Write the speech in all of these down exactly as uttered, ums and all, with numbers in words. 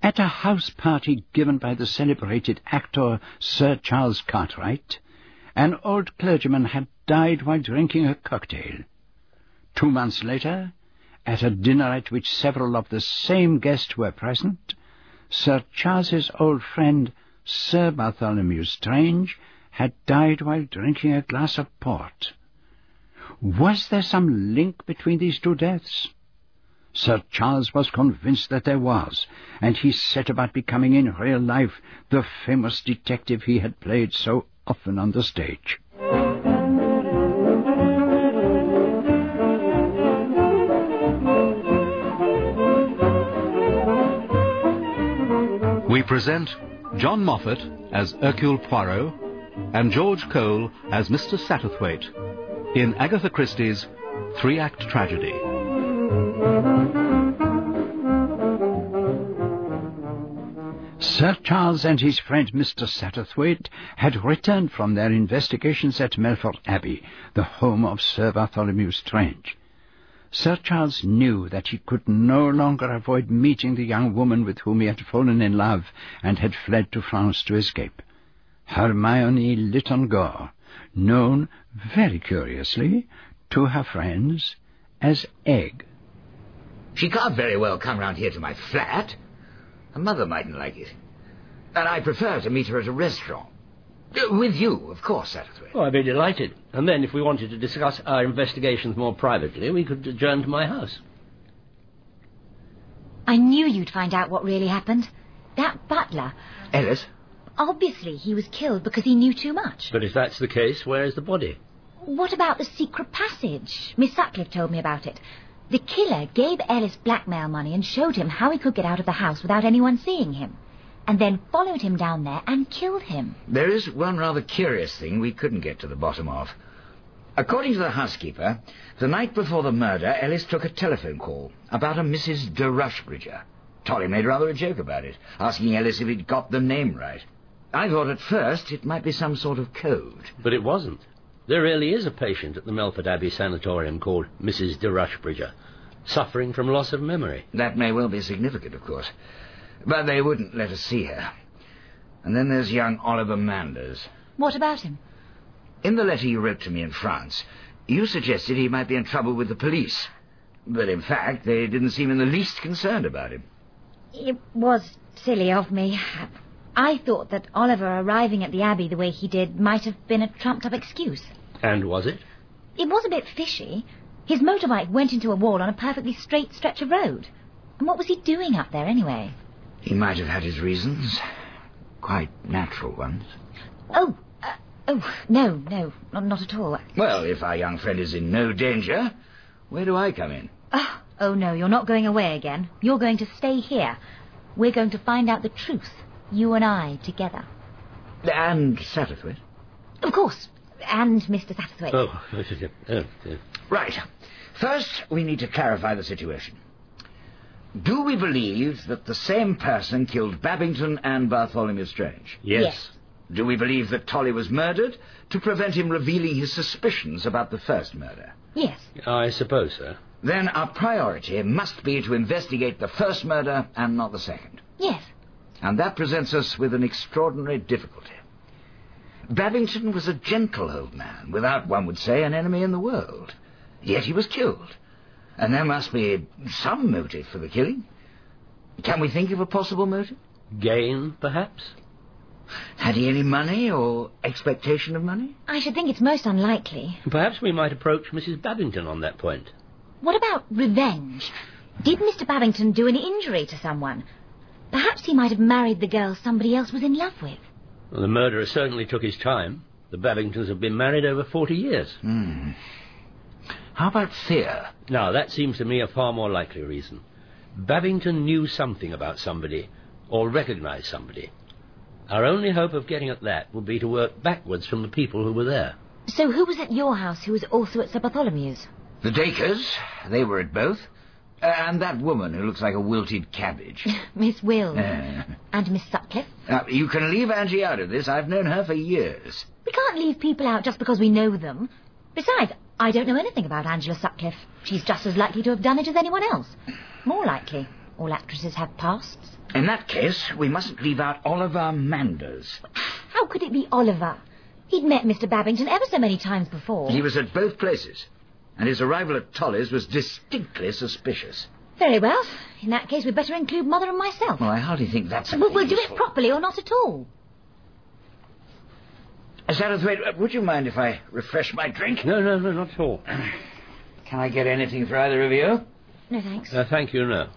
At a house party given by the celebrated actor Sir Charles Cartwright, an old clergyman had died while drinking a cocktail. Two months later, at a dinner at which several of the same guests were present, Sir Charles's old friend, Sir Bartholomew Strange, had died while drinking a glass of port. Was there some link between these two deaths? Sir Charles was convinced that there was, and he set about becoming in real life the famous detective he had played so often on the stage. We present John Moffat as Hercule Poirot and George Cole as Mister Satterthwaite in Agatha Christie's three-act tragedy. Sir Charles and his friend Mister Satterthwaite had returned from their investigations at Melfort Abbey, the home of Sir Bartholomew Strange. Sir Charles knew that he could no longer avoid meeting the young woman with whom he had fallen in love and had fled to France to escape. Hermione Lytton Gore, known, very curiously, to her friends as Egg. She can't very well come round here to my flat. Her mother mightn't like it. And I prefer to meet her at a restaurant. Uh, with you, of course, Satterthwaite. Oh, I'd be delighted. And then, if we wanted to discuss our investigations more privately, we could adjourn to my house. I knew you'd find out what really happened. That butler... Ellis? Obviously, he was killed because he knew too much. But if that's the case, where is the body? What about the secret passage? Miss Sutcliffe told me about it. The killer gave Ellis blackmail money and showed him how he could get out of the house without anyone seeing him, and then followed him down there and killed him. There is one rather curious thing we couldn't get to the bottom of. According to the housekeeper, the night before the murder, Ellis took a telephone call about a Missus de Rushbridger. Tolly made rather a joke about it, asking Ellis if he'd got the name right. I thought at first it might be some sort of code. But it wasn't. There really is a patient at the Melfort Abbey Sanatorium called Missus de Rushbridger, suffering from loss of memory. That may well be significant, of course. But they wouldn't let us see her. And then there's young Oliver Manders. What about him? In the letter you wrote to me in France, you suggested he might be in trouble with the police. But in fact, they didn't seem in the least concerned about him. It was silly of me. I thought that Oliver arriving at the Abbey the way he did might have been a trumped-up excuse. And was it? It was a bit fishy. His motorbike went into a wall on a perfectly straight stretch of road. And what was he doing up there, anyway? He might have had his reasons. Quite natural ones. Oh, uh, oh, no, no, not, not at all. Well, if our young friend is in no danger, where do I come in? Oh, oh, no, you're not going away again. You're going to stay here. We're going to find out the truth. You and I together. And Satterthwaite? Of course. And Mister Satterthwaite. Oh, oh, oh. Right. First, we need to clarify the situation. Do we believe that the same person killed Babington and Bartholomew Strange? Yes. Yes. Do we believe that Tolly was murdered to prevent him revealing his suspicions about the first murder? Yes. I suppose so. Then our priority must be to investigate the first murder and not the second. Yes. And that presents us with an extraordinary difficulty. Babington was a gentle old man, without, one would say, an enemy in the world. Yet he was killed. And there must be some motive for the killing. Can we think of a possible motive? Gain, perhaps? Had he any money or expectation of money? I should think it's most unlikely. Perhaps we might approach Missus Babington on that point. What about revenge? Did Mister Babington do any injury to someone? Perhaps he might have married the girl somebody else was in love with. Well, the murderer certainly took his time. The Babingtons have been married over forty years. Hmm. How about fear? Now, that seems to me a far more likely reason. Babington knew something about somebody, or recognized somebody. Our only hope of getting at that would be to work backwards from the people who were there. So who was at your house who was also at Sir Bartholomew's? The Dacres. They were at both. Uh, and that woman who looks like a wilted cabbage. Miss Wills. Uh, and Miss Sutcliffe. Now, you can leave Angie out of this. I've known her for years. We can't leave people out just because we know them. Besides, I don't know anything about Angela Sutcliffe. She's just as likely to have done it as anyone else. More likely. All actresses have pasts. In that case, we mustn't leave out Oliver Manders. How could it be Oliver? He'd met Mister Babington ever so many times before. He was at both places, and his arrival at Tolly's was distinctly suspicious. Very well. In that case, we'd better include Mother and myself. Well, I hardly think that's a Well, we'll do useful. it properly or not at all. Uh, Satterthwaite, would you mind if I refresh my drink? No, no, no, not at all. Can I get anything for either of you? No, thanks. Uh, thank you, no.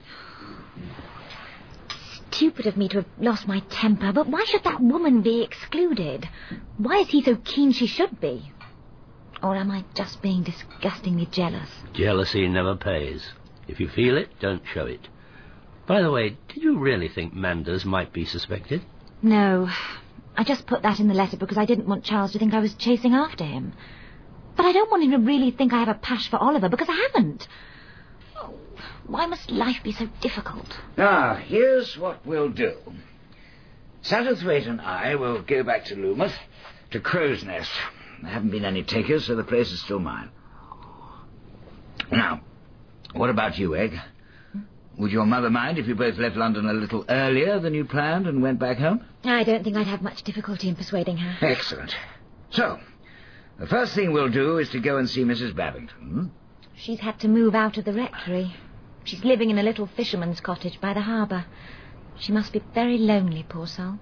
Stupid of me to have lost my temper, but why should that woman be excluded? Why is he so keen she should be? Or am I just being disgustingly jealous? Jealousy never pays. If you feel it, don't show it. By the way, did you really think Manders might be suspected? No. I just put that in the letter because I didn't want Charles to think I was chasing after him. But I don't want him to really think I have a pash for Oliver, because I haven't. Oh, why must life be so difficult? Now, here's what we'll do. Satterthwaite and I will go back to Loomuth, to Crow's Nest. There haven't been any takers, so the place is still mine. Now, what about you, Egg? Would your mother mind if you both left London a little earlier than you planned and went back home? I don't think I'd have much difficulty in persuading her. Excellent. So, the first thing we'll do is to go and see Missus Babington. She's had to move out of the rectory. She's living in a little fisherman's cottage by the harbour. She must be very lonely, poor soul.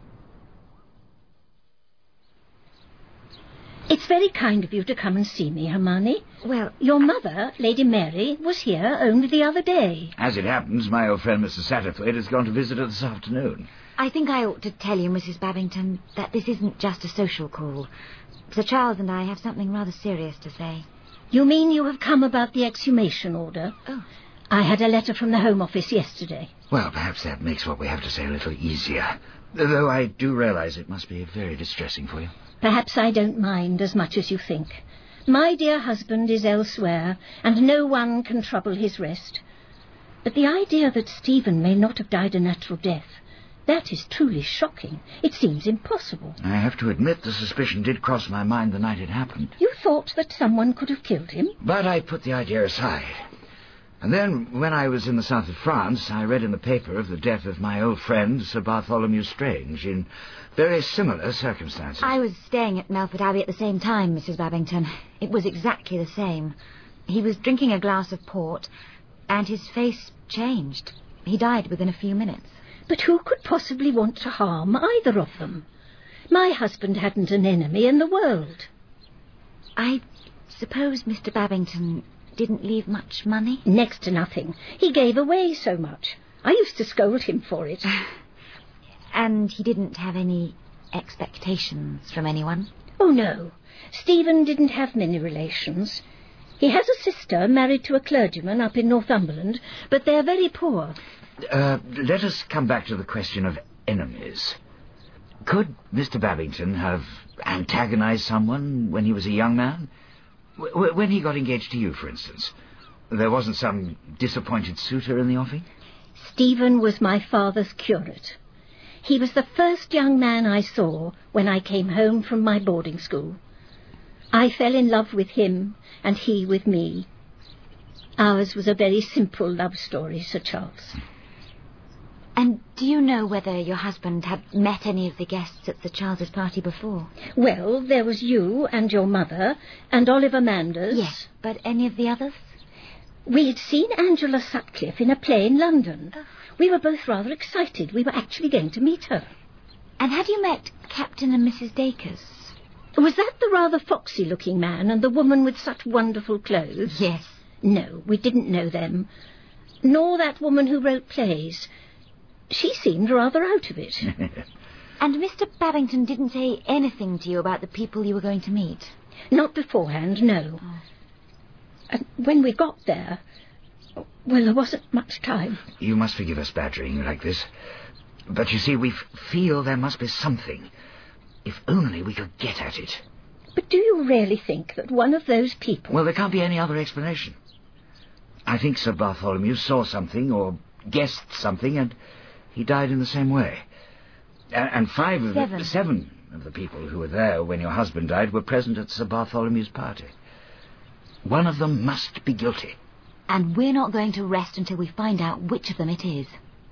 It's very kind of you to come and see me, Hermione. Well, Your mother, Lady Mary, was here only the other day. As it happens, my old friend Mister Satterthwaite has gone to visit her this afternoon. I think I ought to tell you, Missus Babington, that this isn't just a social call. Sir Charles and I have something rather serious to say. You mean you have come about the exhumation order? Oh. I had a letter from the Home Office yesterday. Well, perhaps that makes what we have to say a little easier. Though I do realise it must be very distressing for you. Perhaps I don't mind as much as you think. My dear husband is elsewhere, and no one can trouble his rest. But the idea that Stephen may not have died a natural death, that is truly shocking. It seems impossible. I have to admit the suspicion did cross my mind the night it happened. You thought that someone could have killed him? But I put the idea aside. And then, when I was in the south of France, I read in the paper of the death of my old friend, Sir Bartholomew Strange, in very similar circumstances. I was staying at Melford Abbey at the same time, Missus Babington. It was exactly the same. He was drinking a glass of port, and his face changed. He died within a few minutes. But who could possibly want to harm either of them? My husband hadn't an enemy in the world. I suppose Mister Babington didn't leave much money? Next to nothing. He gave away so much. I used to scold him for it. And he didn't have any expectations from anyone? Oh, no. Stephen didn't have many relations. He has a sister married to a clergyman up in Northumberland, but they're very poor. Uh, let us come back to the question of enemies. Could Mister Babington have antagonized someone when he was a young man? W- when he got engaged to you, for instance, there wasn't some disappointed suitor in the offing? Stephen was my father's curate. He was the first young man I saw when I came home from my boarding school. I fell in love with him, and he with me. Ours was a very simple love story, Sir Charles. And do you know whether your husband had met any of the guests at Sir Charles's party before? Well, there was you and your mother, and Oliver Manders. Yes, but any of the others? We had seen Angela Sutcliffe in a play in London. Oh. We were both rather excited. We were actually going to meet her. And had you met Captain and Missus Dacres? Was that the rather foxy-looking man and the woman with such wonderful clothes? Yes. No, we didn't know them. Nor that woman who wrote plays. She seemed rather out of it. And Mister Babington didn't say anything to you about the people you were going to meet? Not beforehand, no. Oh. And when we got there, well, there wasn't much time. You must forgive us badgering you like this. But you see, we f- feel there must be something. If only we could get at it. But do you really think that one of those people... Well, there can't be any other explanation. I think Sir Bartholomew saw something or guessed something, and he died in the same way. And, and five of seven. the... Seven of the people who were there when your husband died were present at Sir Bartholomew's party. One of them must be guilty. And we're not going to rest until we find out which of them it is.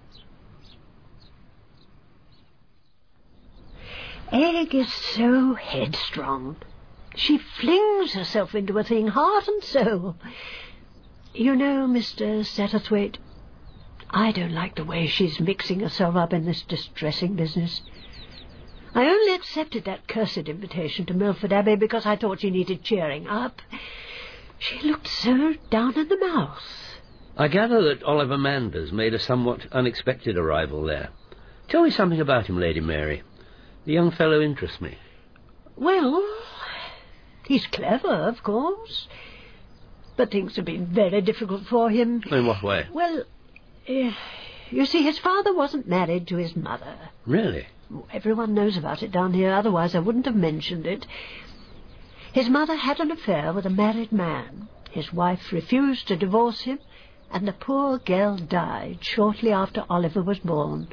Egg is so headstrong. She flings herself into a thing heart and soul. You know, Mister Satterthwaite, I don't like the way she's mixing herself up in this distressing business. I only accepted that cursed invitation to Milford Abbey because I thought she needed cheering up. She looked so down in the mouth. I gather that Oliver Manders made a somewhat unexpected arrival there. Tell me something about him, Lady Mary. The young fellow interests me. Well, he's clever, of course, but things have been very difficult for him. In what way? Well, uh, you see, his father wasn't married to his mother. Really? Everyone knows about it down here, otherwise I wouldn't have mentioned it. His mother had an affair with a married man. His wife refused to divorce him, and the poor girl died shortly after Oliver was born.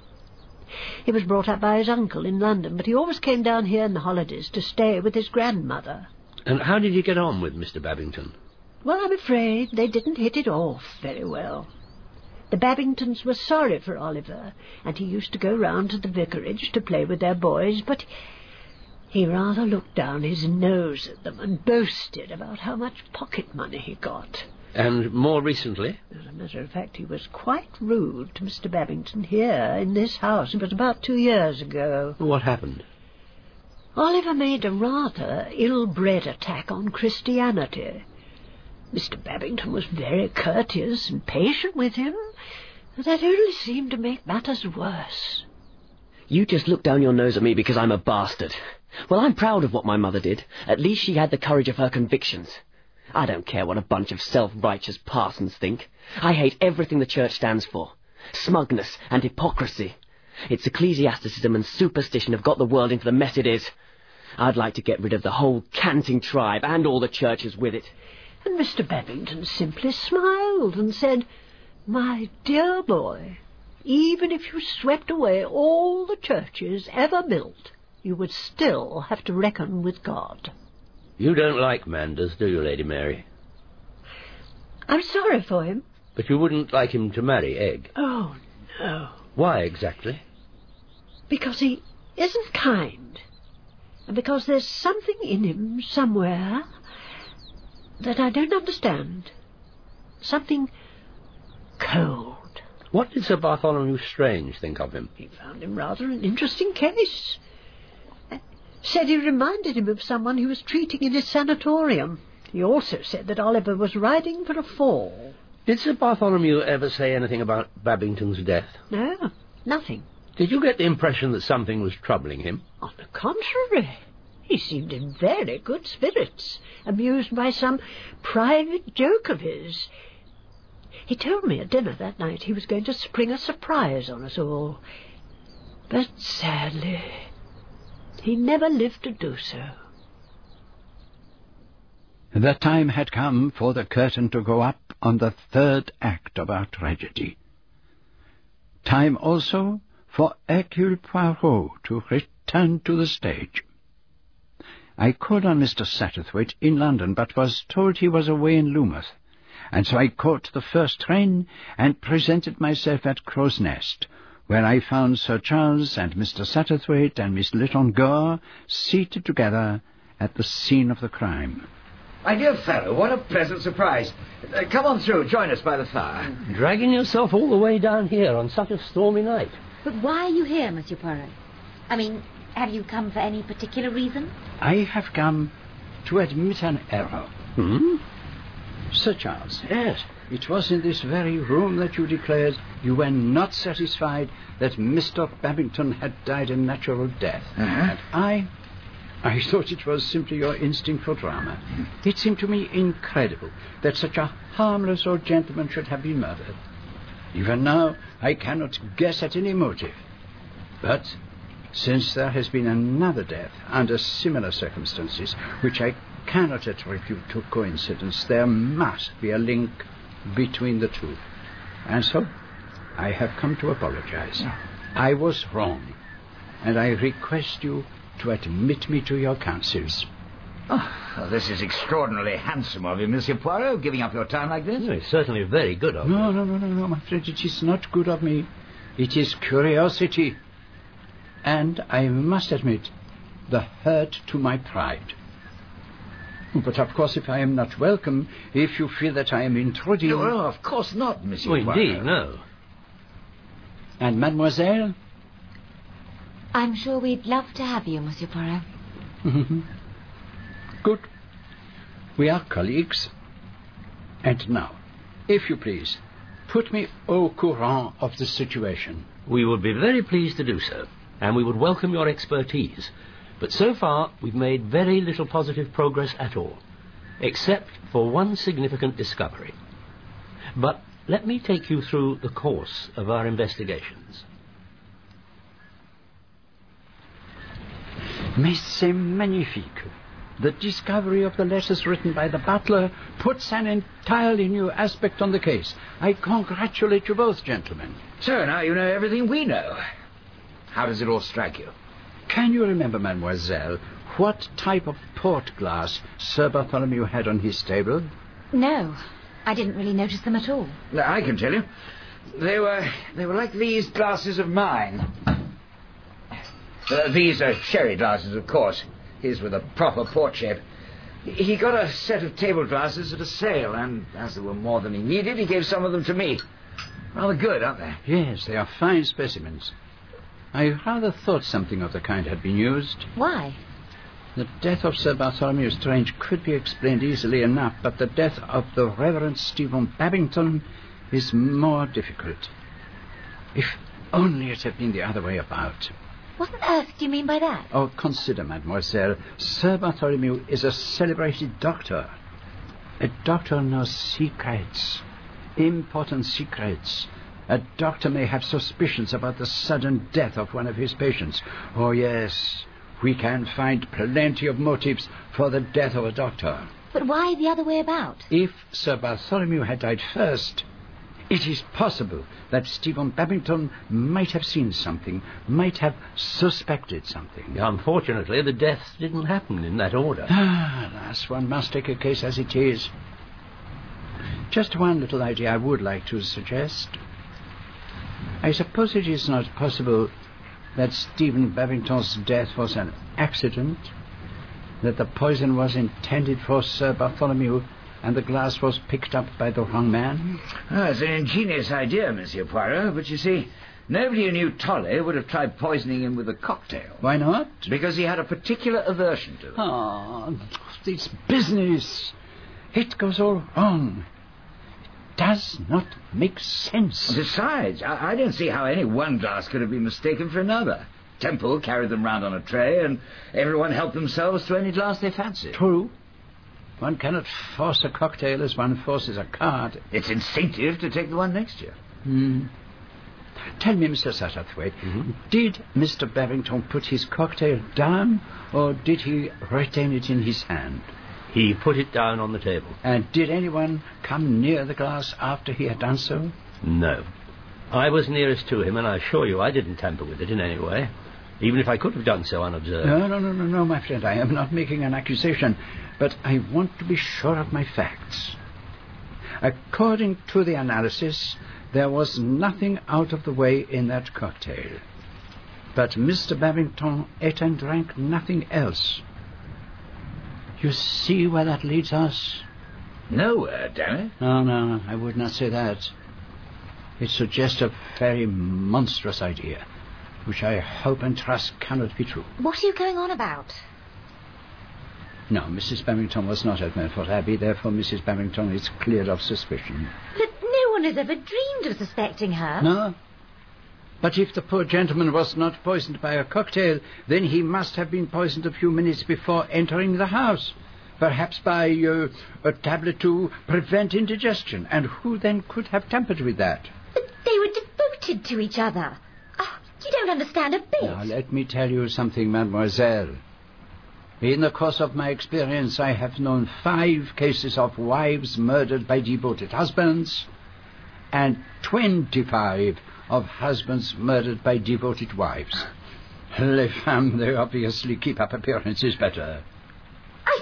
He was brought up by his uncle in London, but he always came down here in the holidays to stay with his grandmother. And how did you get on with Mister Babington? Well, I'm afraid they didn't hit it off very well. The Babingtons were sorry for Oliver, and he used to go round to the vicarage to play with their boys, but he rather looked down his nose at them and boasted about how much pocket money he got. And more recently? As a matter of fact, he was quite rude to Mister Babington here in this house. It was about two years ago. What happened? Oliver made a rather ill-bred attack on Christianity. Mister Babington was very courteous and patient with him. That only seemed to make matters worse. You just look down your nose at me because I'm a bastard. Well, I'm proud of what my mother did. At least she had the courage of her convictions. I don't care what a bunch of self-righteous parsons think. I hate everything the church stands for. Smugness and hypocrisy. Its ecclesiasticism and superstition have got the world into the mess it is. I'd like to get rid of the whole canting tribe and all the churches with it. And Mister Babington simply smiled and said, "My dear boy, even if you swept away all the churches ever built, you would still have to reckon with God." You don't like Manders, do you, Lady Mary? I'm sorry for him. But you wouldn't like him to marry Egg? Oh, no. Why exactly? Because he isn't kind. And because there's something in him somewhere that I don't understand. Something cold. What did Sir Bartholomew Strange think of him? He found him rather an interesting case. Said he reminded him of someone he was treating in his sanatorium. He also said that Oliver was riding for a fall. Did Sir Bartholomew ever say anything about Babington's death? No, nothing. Did you get the impression that something was troubling him? On the contrary, he seemed in very good spirits, amused by some private joke of his. He told me at dinner that night he was going to spring a surprise on us all. But sadly, he never lived to do so. The time had come for the curtain to go up on the third act of our tragedy. Time also for Hercule Poirot to return to the stage. I called on Mister Satterthwaite in London, but was told he was away in Loomuth, and so I caught the first train and presented myself at Crow's Nest, where I found Sir Charles and Mister Satterthwaite and Miss Lytton Gore seated together at the scene of the crime. My dear fellow, what a pleasant surprise. Uh, come on through, join us by the fire. Dragging yourself all the way down here on such a stormy night. But why are you here, Monsieur Poirot? I mean, have you come for any particular reason? I have come to admit an error. Hmm? Sir Charles. Yes. It was in this very room that you declared you were not satisfied that Mister Babington had died a natural death. Uh-huh. And I... I thought it was simply your instinct for drama. It seemed to me incredible that such a harmless old gentleman should have been murdered. Even now, I cannot guess at any motive. But since there has been another death under similar circumstances, which I cannot attribute to coincidence, there must be a link between the two. And so, I have come to apologize. I was wrong, and I request you to admit me to your counsels. Oh, well, this is extraordinarily handsome of you, Monsieur Poirot, giving up your time like this. No, it's certainly very good of you. No, no, no, no, no, my friend, it is not good of me. It is curiosity. And I must admit, the hurt to my pride. But of course, if I am not welcome, if you feel that I am intruding... No, no, of course not, Monsieur Oh, Poirot. indeed, no. And mademoiselle? I'm sure we'd love to have you, Monsieur Poirot. Good. We are colleagues. And now, if you please, put me au courant of the situation. We would be very pleased to do so, and we would welcome your expertise. But so far, we've made very little positive progress at all, except for one significant discovery. But let me take you through the course of our investigations. Mais c'est magnifique. The discovery of the letters written by the butler puts an entirely new aspect on the case. I congratulate you both, gentlemen. So now you know everything we know. How does it all strike you? Can you remember, mademoiselle, what type of port glass Sir Bartholomew had on his table? No, I didn't really notice them at all. Now, I can tell you. They were they were like these glasses of mine. Uh, these are sherry glasses, of course. His were the proper port shape. He got a set of table glasses at a sale, and as there were more than he needed, he gave some of them to me. Rather good, aren't they? Yes, they are fine specimens. I rather thought something of the kind had been used. Why? The death of Sir Bartholomew Strange could be explained easily enough, but the death of the Reverend Stephen Babington is more difficult. If only it had been the other way about. What on earth do you mean by that? Oh, consider, mademoiselle, Sir Bartholomew is a celebrated doctor. A doctor knows secrets, important secrets. A doctor may have suspicions about the sudden death of one of his patients. Oh, yes, we can find plenty of motives for the death of a doctor. But why the other way about? If Sir Bartholomew had died first, it is possible that Stephen Babington might have seen something, might have suspected something. Unfortunately, the deaths didn't happen in that order. Ah, alas, one must take a case as it is. Just one little idea I would like to suggest. I suppose it is not possible that Stephen Babington's death was an accident, that the poison was intended for Sir Bartholomew and the glass was picked up by the wrong man? Oh, it's an ingenious idea, Monsieur Poirot, but you see, nobody who knew Tolle would have tried poisoning him with a cocktail. Why not? Because he had a particular aversion to it. Oh, this business. It goes all wrong. It does not make sense. Besides, I, I don't see how any one glass could have been mistaken for another. Temple carried them round on a tray, and everyone helped themselves to any glass they fancied. True. One cannot force a cocktail as one forces a card. It's instinctive to take the one next to you. Hmm. Tell me, Mister Satterthwaite, mm-hmm. did Mister Babington put his cocktail down, or did he retain it in his hand? He put it down on the table. And did anyone come near the glass after he had done so? No. I was nearest to him, and I assure you I didn't tamper with it in any way, even if I could have done so unobserved. No, no, no, no, no, my friend. I am not making an accusation, but I want to be sure of my facts. According to the analysis, there was nothing out of the way in that cocktail. But Mister Babington ate and drank nothing else. You see where that leads us? Nowhere, damn it. No, no, I would not say that. It suggests a very monstrous idea, which I hope and trust cannot be true. What are you going on about? No, Missus Babington was not at Melfort Abbey, therefore Missus Babington is cleared of suspicion. But no one has ever dreamed of suspecting her. No. But if the poor gentleman was not poisoned by a cocktail, then he must have been poisoned a few minutes before entering the house. Perhaps by uh, a tablet to prevent indigestion. And who then could have tampered with that? But they were devoted to each other. Oh, you don't understand a bit. Now, let me tell you something, mademoiselle. In the course of my experience, I have known five cases of wives murdered by devoted husbands, and twenty-five of husbands murdered by devoted wives. Les femmes, they obviously keep up appearances better. I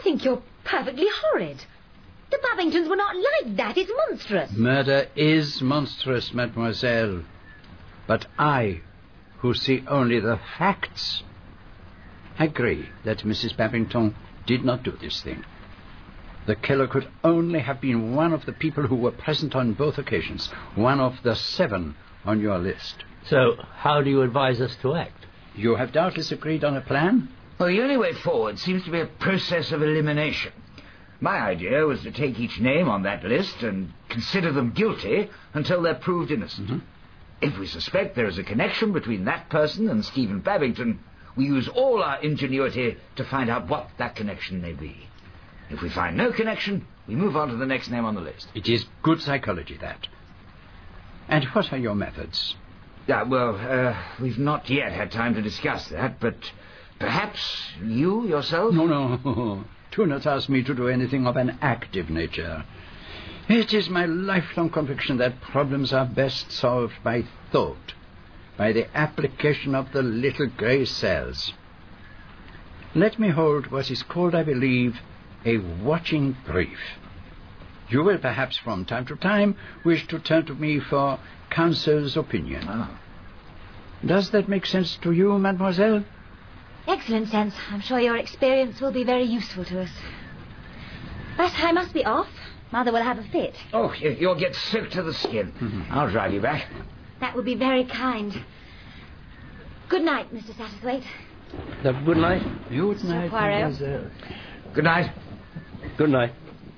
think you're perfectly horrid. The Babingtons were not like that. It's monstrous. Murder is monstrous, mademoiselle. But I, who see only the facts, agree that Missus Babington did not do this thing. The killer could only have been one of the people who were present on both occasions, one of the seven on your list. So, how do you advise us to act? You have doubtless agreed on a plan? Well, the only way forward seems to be a process of elimination. My idea was to take each name on that list and consider them guilty until they're proved innocent. Mm-hmm. If we suspect there is a connection between that person and Stephen Babington, we use all our ingenuity to find out what that connection may be. If we find no connection, we move on to the next name on the list. It is good psychology, that. And what are your methods? Yeah, well, uh, we've not yet had time to discuss that, but perhaps you yourself? No, no. Do not ask me to do anything of an active nature. It is my lifelong conviction that problems are best solved by thought, by the application of the little grey cells. Let me hold what is called, I believe, a watching brief. You will perhaps from time to time wish to turn to me for counsel's opinion. Ah. Does that make sense to you, mademoiselle? Excellent sense. I'm sure your experience will be very useful to us. But I must be off. Mother will have a fit. Oh, you'll get soaked to the skin. Mm-hmm. I'll drive you back. That would be very kind. Good night, Mister Satterthwaite. Uh, good night. Good night, Poirot. Good night. Good night.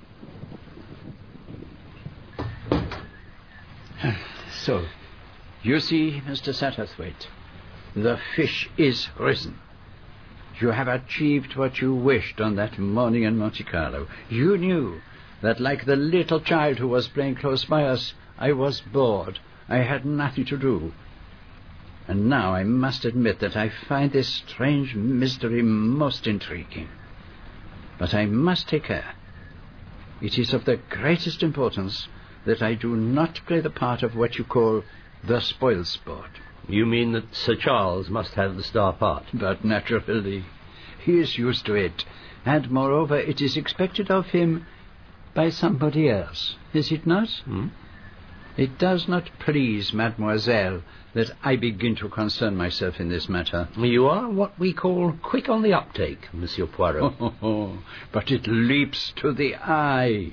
So, you see, Mister Satterthwaite, the fish is risen. You have achieved what you wished on that morning in Monte Carlo. You knew that, like the little child who was playing close by us, I was bored. I had nothing to do. And now I must admit that I find this strange mystery most intriguing. But I must take care. It is of the greatest importance that I do not play the part of what you call the spoil sport. You mean that Sir Charles must have the star part? But naturally. He is used to it. And moreover, it is expected of him by somebody else. Is it not? Hmm? It does not please mademoiselle that I begin to concern myself in this matter. You are what we call quick on the uptake, Monsieur Poirot. Oh, oh, oh. But it leaps to the eye.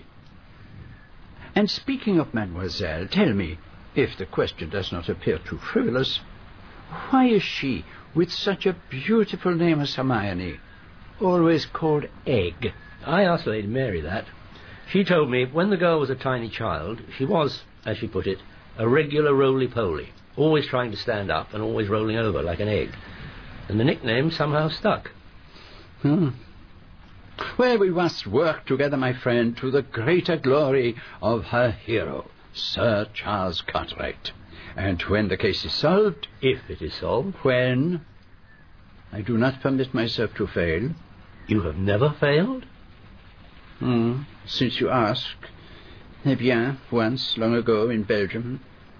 And speaking of mademoiselle, tell me, if the question does not appear too frivolous, why is she, with such a beautiful name as Hermione, always called Egg? I asked Lady Mary that. She told me when the girl was a tiny child, she was, as she put it, a regular roly-poly, always trying to stand up and always rolling over like an egg. And the nickname somehow stuck. Hmm. Well, we must work together, my friend, to the greater glory of her hero, Sir Charles Cartwright. And when the case is solved... If it is solved. When I do not permit myself to fail. You have never failed? Hmm. Since you ask. Eh bien, once, long ago, in Belgium.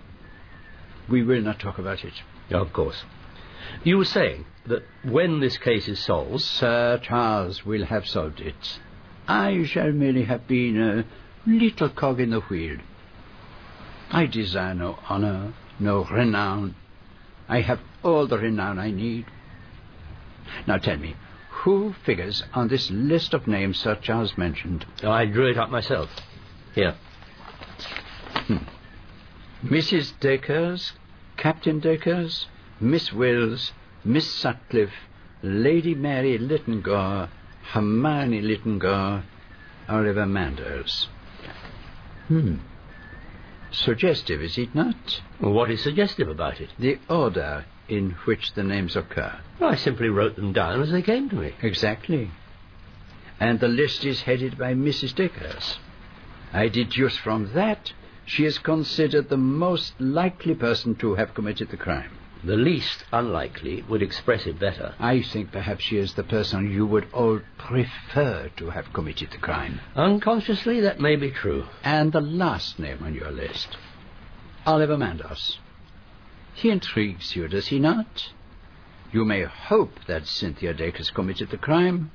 We will not talk about it. Of course. You were saying that when this case is solved... Sir Charles will have solved it. I shall merely have been a little cog in the wheel. I desire no honour, no renown. I have all the renown I need. Now tell me, who figures on this list of names Sir Charles mentioned? I drew it up myself. Here. Hmm. Missus Dacres, Captain Dacres, Miss Wills, Miss Sutcliffe, Lady Mary Littengore, Hermione Littengore, Oliver Manders. Hmm. Suggestive, is it not? What is suggestive about it? The order in which the names occur. I simply wrote them down as they came to me. Exactly. And the list is headed by Missus Dacres. I deduce from that she is considered the most likely person to have committed the crime. The least unlikely would express it better. I think perhaps she is the person you would all prefer to have committed the crime. Unconsciously, that may be true. And the last name on your list, Oliver Mandos. He intrigues you, does he not? You may hope that Cynthia Dacres committed the crime,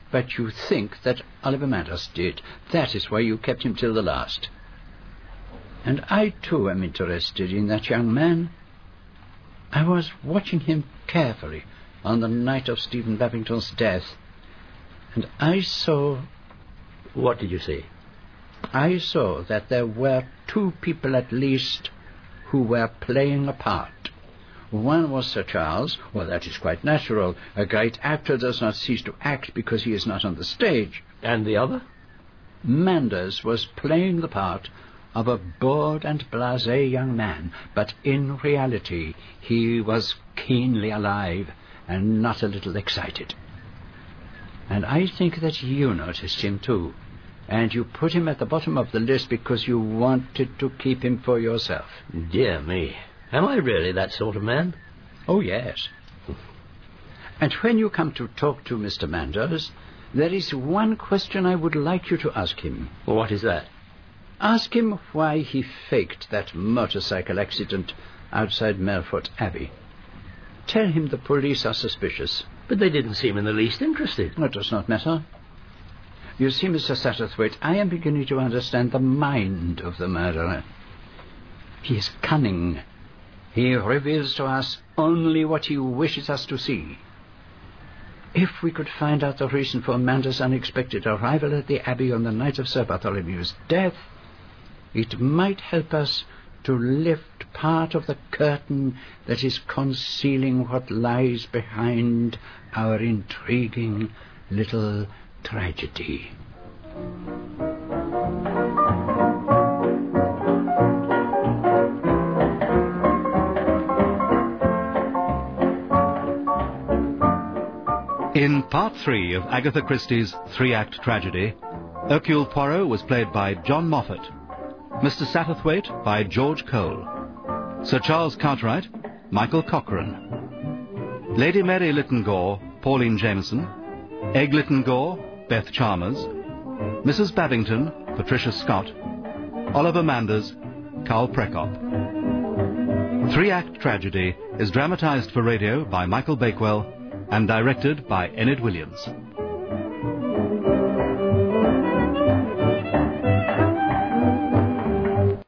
But you think that Oliver Manders did. That is why you kept him till the last. And I, too, am interested in that young man. I was watching him carefully on the night of Stephen Babington's death, and I saw... What did you see? I saw that there were two people at least who were playing a part. One was Sir Charles. Well, that is quite natural. A great actor does not cease to act because he is not on the stage. And the other? Manders was playing the part of a bored and blasé young man, but in reality he was keenly alive and not a little excited. And I think that you noticed him too, and you put him at the bottom of the list because you wanted to keep him for yourself. Dear me. Am I really that sort of man? Oh, yes. And when you come to talk to Mister Manders, there is one question I would like you to ask him. What is that? Ask him why he faked that motorcycle accident outside Melfort Abbey. Tell him the police are suspicious. But they didn't seem in the least interested. It does not matter. You see, Mister Satterthwaite, I am beginning to understand the mind of the murderer. He is cunning. He reveals to us only what he wishes us to see. If we could find out the reason for Manders' unexpected arrival at the Abbey on the night of Sir Bartholomew's death, it might help us to lift part of the curtain that is concealing what lies behind our intriguing little tragedy. In part three of Agatha Christie's three-act tragedy, Hercule Poirot was played by John Moffat, Mister Satterthwaite by George Cole, Sir Charles Cartwright, Michael Cochrane, Lady Mary Lytton-Gore, Pauline Jameson, Egg Lytton-Gore, Beth Chalmers, Missus Babington, Patricia Scott, Oliver Manders, Carl Prekop. Three-act tragedy is dramatized for radio by Michael Bakewell and directed by Enid Williams.